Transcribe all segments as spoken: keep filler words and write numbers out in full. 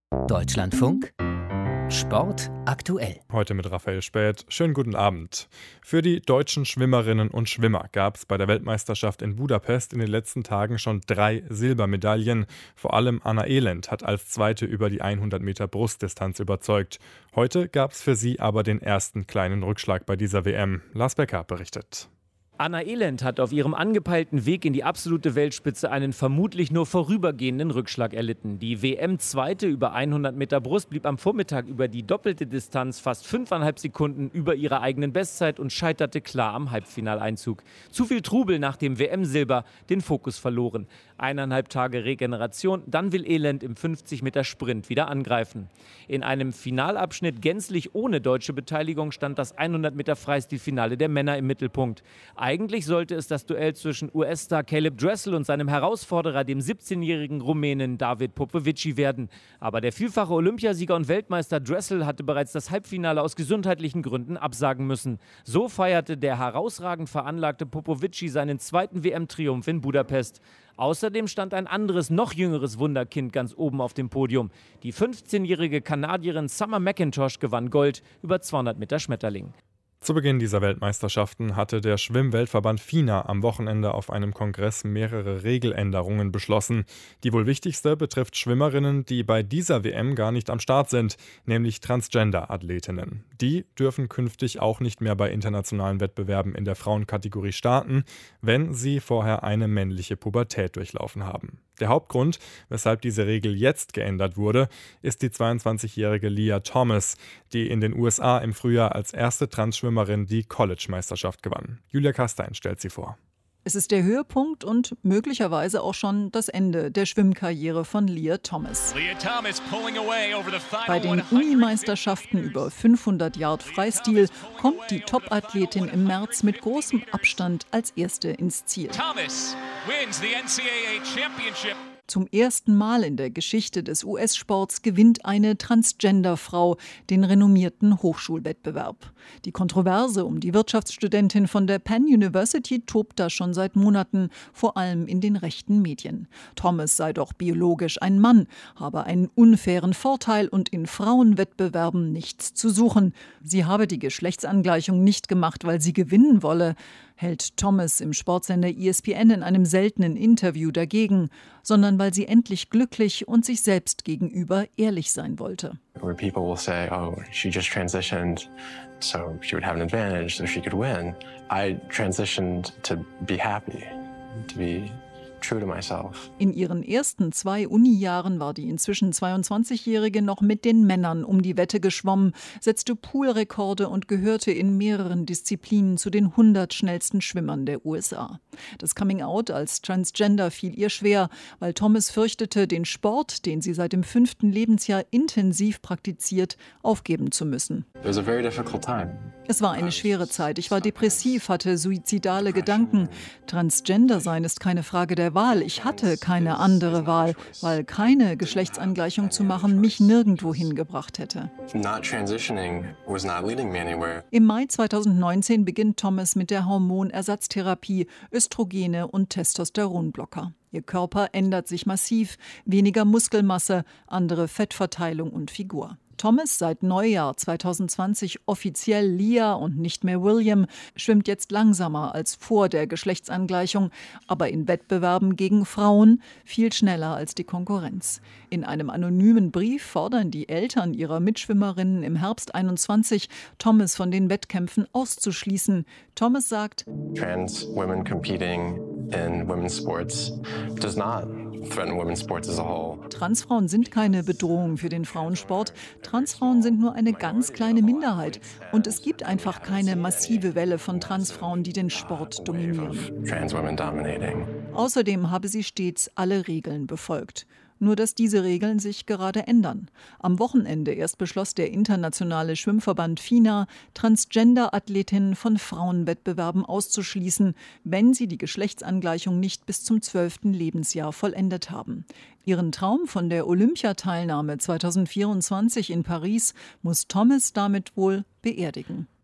Deutschlandfunk Sport aktuell. Heute mit Raphael Späth. Schönen guten Abend. Für die deutschen Schwimmerinnen und Schwimmer gab es bei der Weltmeisterschaft in Budapest in den letzten Tagen schon drei Silbermedaillen. Vor allem Anna Elend hat als Zweite über die hundert Meter Brustdistanz überzeugt. Heute gab es für sie aber den ersten kleinen Rückschlag bei dieser W M. Lars Becker berichtet. Anna Elend hat auf ihrem angepeilten Weg in die absolute Weltspitze einen vermutlich nur vorübergehenden Rückschlag erlitten. Die W M-Zweite über hundert Meter Brust blieb am Vormittag über die doppelte Distanz fast fünfeinhalb Sekunden über ihrer eigenen Bestzeit und scheiterte klar am Halbfinaleinzug. Zu viel Trubel nach dem W M-Silber, den Fokus verloren. Eineinhalb Tage Regeneration, dann will Elend im fünfzig Meter Sprint wieder angreifen. In einem Finalabschnitt gänzlich ohne deutsche Beteiligung stand das hundert Meter Freistilfinale der Männer im Mittelpunkt. Eigentlich sollte es das Duell zwischen U S-Star Caleb Dressel und seinem Herausforderer, dem siebzehnjährigen Rumänen David Popovici, werden. Aber der vielfache Olympiasieger und Weltmeister Dressel hatte bereits das Halbfinale aus gesundheitlichen Gründen absagen müssen. So feierte der herausragend veranlagte Popovici seinen zweiten W M-Triumph in Budapest. Außerdem stand ein anderes, noch jüngeres Wunderkind ganz oben auf dem Podium. Die fünfzehnjährige Kanadierin Summer McIntosh gewann Gold über zweihundert Meter Schmetterling. Zu Beginn dieser Weltmeisterschaften hatte der Schwimmweltverband FINA am Wochenende auf einem Kongress mehrere Regeländerungen beschlossen. Die wohl wichtigste betrifft Schwimmerinnen, die bei dieser W M gar nicht am Start sind, nämlich Transgender-Athletinnen. Die dürfen künftig auch nicht mehr bei internationalen Wettbewerben in der Frauenkategorie starten, wenn sie vorher eine männliche Pubertät durchlaufen haben. Der Hauptgrund, weshalb diese Regel jetzt geändert wurde, ist die zweiundzwanzigjährige Lia Thomas, die in den U S A im Frühjahr als erste Transschwimmerin die College-Meisterschaft gewann. Julia Kastein stellt sie vor. Es ist der Höhepunkt und möglicherweise auch schon das Ende der Schwimmkarriere von Lia Thomas. Bei den Unimeisterschaften über fünfhundert Yard Freistil kommt die Top-Athletin im März mit großem Abstand als Erste ins Ziel. Thomas wins the N C A A Championship. Zum ersten Mal in der Geschichte des U S-Sports gewinnt eine Transgender-Frau den renommierten Hochschulwettbewerb. Die Kontroverse um die Wirtschaftsstudentin von der Penn University tobt da schon seit Monaten, vor allem in den rechten Medien. Thomas sei doch biologisch ein Mann, habe einen unfairen Vorteil und in Frauenwettbewerben nichts zu suchen. Sie habe die Geschlechtsangleichung nicht gemacht, weil sie gewinnen wolle, hält Thomas im Sportsender E S P N in einem seltenen Interview dagegen, sondern weil sie endlich glücklich und sich selbst gegenüber ehrlich sein wollte. Where people will say, oh, she just transitioned, so she would have an advantage, so she could win. I transitioned to be happy, to be true to myself. In ihren ersten zwei Uni-Jahren war die inzwischen zweiundzwanzigjährige noch mit den Männern um die Wette geschwommen, setzte Poolrekorde und gehörte in mehreren Disziplinen zu den hundert schnellsten Schwimmern der U S A. Das Coming-out als Transgender fiel ihr schwer, weil Thomas fürchtete, den Sport, den sie seit dem fünften Lebensjahr intensiv praktiziert, aufgeben zu müssen. It was a very difficult time. Es war eine schwere Zeit. Ich war depressiv, hatte suizidale Gedanken. Transgender sein ist keine Frage der Wahl. Ich hatte keine andere Wahl, weil keine Geschlechtsangleichung zu machen mich nirgendwo hingebracht hätte. Not transitioning was not leading me anywhere. Im Mai zweitausendneunzehn beginnt Thomas mit der Hormonersatztherapie, Östrogene und Testosteronblocker. Ihr Körper ändert sich massiv, weniger Muskelmasse, andere Fettverteilung und Figur. Thomas, seit Neujahr zweitausendzwanzig offiziell Lia und nicht mehr William, schwimmt jetzt langsamer als vor der Geschlechtsangleichung, aber in Wettbewerben gegen Frauen viel schneller als die Konkurrenz. In einem anonymen Brief fordern die Eltern ihrer Mitschwimmerinnen im Herbst einundzwanzig, Thomas von den Wettkämpfen auszuschließen. Thomas sagt, Trans women competing in women's sports does not threaten women's sports as a whole. Transfrauen sind keine Bedrohung für den Frauensport. Transfrauen sind nur eine ganz kleine Minderheit. Und es gibt einfach keine massive Welle von Transfrauen, die den Sport dominieren. Trans women dominating. Außerdem habe sie stets alle Regeln befolgt. Nur dass diese Regeln sich gerade ändern. Am Wochenende erst beschloss der internationale Schwimmverband FINA, Transgender-Athletinnen von Frauenwettbewerben auszuschließen, wenn sie die Geschlechtsangleichung nicht bis zum zwölften Lebensjahr vollendet haben. Ihren Traum von der Olympiateilnahme zweitausendvierundzwanzig in Paris muss Thomas damit wohl beerdigen.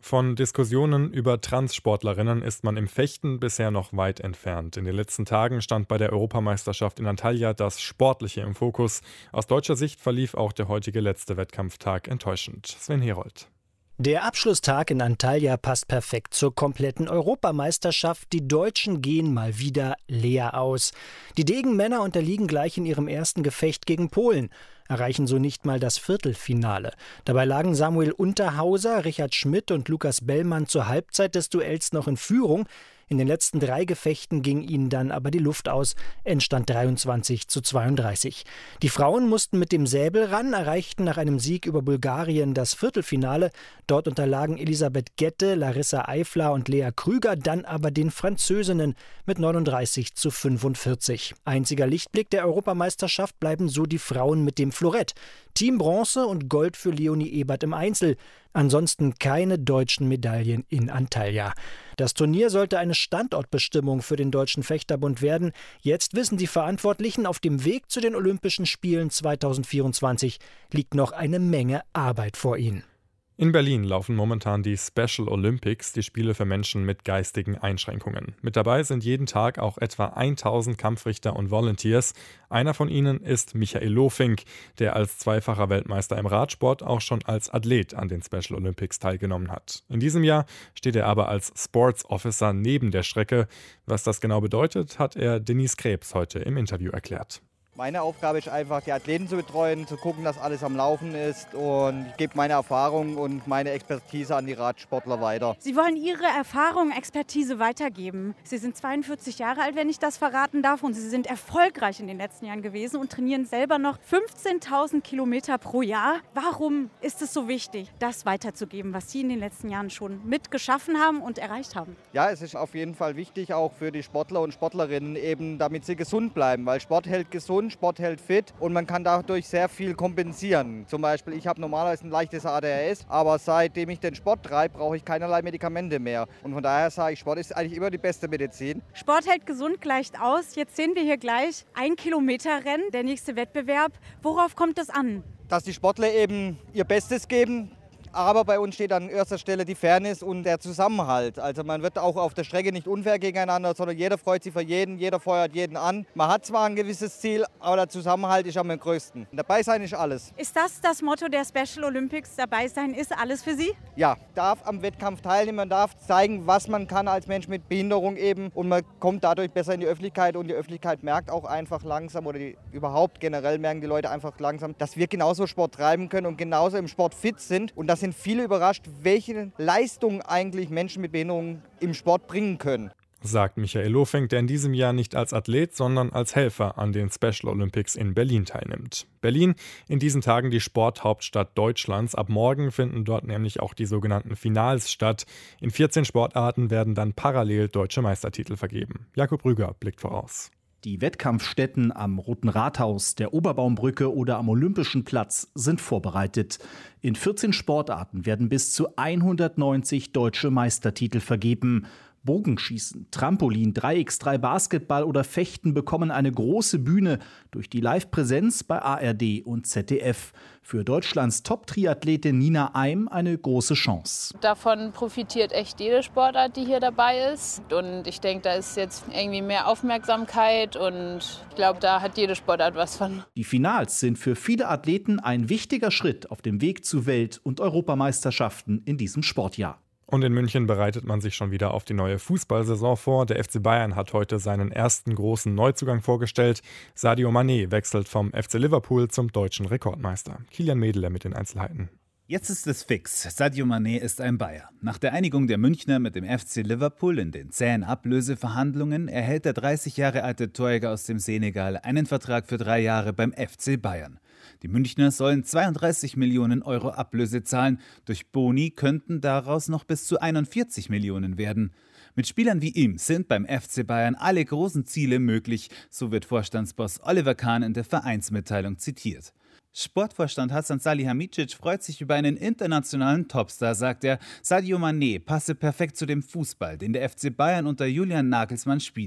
Von Diskussionen über Transsportlerinnen ist man im Fechten bisher noch weit entfernt. In den letzten Tagen stand bei der Europameisterschaft in Antalya das Sportliche im Fokus. Aus deutscher Sicht verlief auch der heutige letzte Wettkampftag enttäuschend. Sven Herold. Der Abschlusstag in Antalya passt perfekt zur kompletten Europameisterschaft. Die Deutschen gehen mal wieder leer aus. Die Degenmänner unterliegen gleich in ihrem ersten Gefecht gegen Polen, erreichen so nicht mal das Viertelfinale. Dabei lagen Samuel Unterhauser, Richard Schmidt und Lukas Bellmann zur Halbzeit des Duells noch in Führung. In den letzten drei Gefechten ging ihnen dann aber die Luft aus, Endstand dreiundzwanzig zu zweiunddreißig. Die Frauen mussten mit dem Säbel ran, erreichten nach einem Sieg über Bulgarien das Viertelfinale. Dort unterlagen Elisabeth Gette, Larissa Eifler und Lea Krüger dann aber den Französinnen mit neununddreißig zu fünfundvierzig. Einziger Lichtblick der Europameisterschaft bleiben so die Frauen mit dem Florett. Team Bronze und Gold für Leonie Ebert im Einzel. Ansonsten keine deutschen Medaillen in Antalya. Das Turnier sollte eine Standortbestimmung für den Deutschen Fechterbund werden. Jetzt wissen die Verantwortlichen, auf dem Weg zu den Olympischen Spielen zweitausendvierundzwanzig liegt noch eine Menge Arbeit vor ihnen. In Berlin laufen momentan die Special Olympics, die Spiele für Menschen mit geistigen Einschränkungen. Mit dabei sind jeden Tag auch etwa tausend Kampfrichter und Volunteers. Einer von ihnen ist Michael Lohfink, der als zweifacher Weltmeister im Radsport auch schon als Athlet an den Special Olympics teilgenommen hat. In diesem Jahr steht er aber als Sports Officer neben der Strecke. Was das genau bedeutet, hat er Denise Krebs heute im Interview erklärt. Meine Aufgabe ist einfach, die Athleten zu betreuen, zu gucken, dass alles am Laufen ist, und ich gebe meine Erfahrung und meine Expertise an die Radsportler weiter. Sie wollen Ihre Erfahrung, Expertise weitergeben. Sie sind zweiundvierzig Jahre alt, wenn ich das verraten darf, und Sie sind erfolgreich in den letzten Jahren gewesen und trainieren selber noch fünfzehntausend Kilometer pro Jahr. Warum ist es so wichtig, das weiterzugeben, was Sie in den letzten Jahren schon mitgeschaffen haben und erreicht haben? Ja, es ist auf jeden Fall wichtig, auch für die Sportler und Sportlerinnen, eben damit sie gesund bleiben, weil Sport hält gesund. Sport hält fit und man kann dadurch sehr viel kompensieren. Zum Beispiel, ich habe normalerweise ein leichtes A D H S, aber seitdem ich den Sport treibe, brauche ich keinerlei Medikamente mehr. Und von daher sage ich, Sport ist eigentlich immer die beste Medizin. Sport hält gesund, gleicht aus. Jetzt sehen wir hier gleich ein Kilometer Rennen, der nächste Wettbewerb. Worauf kommt es an? Dass die Sportler eben ihr Bestes geben. Aber bei uns steht an erster Stelle die Fairness und der Zusammenhalt. Also man wird auch auf der Strecke nicht unfair gegeneinander, sondern jeder freut sich für jeden, jeder feuert jeden an. Man hat zwar ein gewisses Ziel, aber der Zusammenhalt ist am größten. Dabei sein ist alles. Ist das das Motto der Special Olympics? Dabei sein ist alles für Sie? Ja, darf am Wettkampf teilnehmen, man darf zeigen, was man kann als Mensch mit Behinderung eben. Und man kommt dadurch besser in die Öffentlichkeit, und die Öffentlichkeit merkt auch einfach langsam, oder die, überhaupt generell merken die Leute einfach langsam, dass wir genauso Sport treiben können und genauso im Sport fit sind. Und das sind viele überrascht, welche Leistungen eigentlich Menschen mit Behinderungen im Sport bringen können. Sagt Michael Lohfink, der in diesem Jahr nicht als Athlet, sondern als Helfer an den Special Olympics in Berlin teilnimmt. Berlin, in diesen Tagen die Sporthauptstadt Deutschlands. Ab morgen finden dort nämlich auch die sogenannten Finals statt. In vierzehn Sportarten werden dann parallel deutsche Meistertitel vergeben. Jakob Rüger blickt voraus. Die Wettkampfstätten am Roten Rathaus, der Oberbaumbrücke oder am Olympischen Platz sind vorbereitet. In vierzehn Sportarten werden bis zu hundertneunzig deutsche Meistertitel vergeben. Bogenschießen, Trampolin, drei gegen drei Basketball oder Fechten bekommen eine große Bühne durch die Live-Präsenz bei A R D und Z D F. Für Deutschlands Top-Triathletin Nina Eim eine große Chance. Davon profitiert echt jede Sportart, die hier dabei ist. Und ich denke, da ist jetzt irgendwie mehr Aufmerksamkeit, und ich glaube, da hat jede Sportart was von. Die Finals sind für viele Athleten ein wichtiger Schritt auf dem Weg zu Welt- und Europameisterschaften in diesem Sportjahr. Und in München bereitet man sich schon wieder auf die neue Fußballsaison vor. Der F C Bayern hat heute seinen ersten großen Neuzugang vorgestellt. Sadio Mané wechselt vom F C Liverpool zum deutschen Rekordmeister. Kilian Mädeler mit den Einzelheiten. Jetzt ist es fix. Sadio Mané ist ein Bayer. Nach der Einigung der Münchner mit dem F C Liverpool in den zähen Ablöseverhandlungen erhält der dreißig Jahre alte Torjäger aus dem Senegal einen Vertrag für drei Jahre beim F C Bayern. Die Münchner sollen zweiunddreißig Millionen Euro Ablöse zahlen. Durch Boni könnten daraus noch bis zu einundvierzig Millionen werden. Mit Spielern wie ihm sind beim F C Bayern alle großen Ziele möglich, so wird Vorstandsboss Oliver Kahn in der Vereinsmitteilung zitiert. Sportvorstand Hasan Salihamidzic freut sich über einen internationalen Topstar, sagt er. Sadio Mané passe perfekt zu dem Fußball, den der F C Bayern unter Julian Nagelsmann spiele.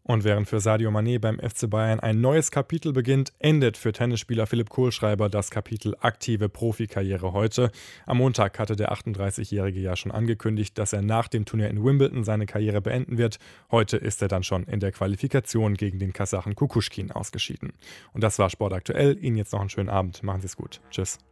Und während für Sadio Mané beim F C Bayern ein neues Kapitel beginnt, endet für Tennisspieler Philipp Kohlschreiber das Kapitel aktive Profikarriere heute. Am Montag hatte der achtunddreißigjährige ja schon angekündigt, dass er nach dem Turnier in Wimbledon seine Karriere beenden wird. Heute ist er dann schon in der Qualifikation gegen den Kasachen Kukushkin ausgeschieden. Und das war Sport aktuell. Ihnen jetzt noch einen schönen Abend. Machen Sie es gut. Tschüss.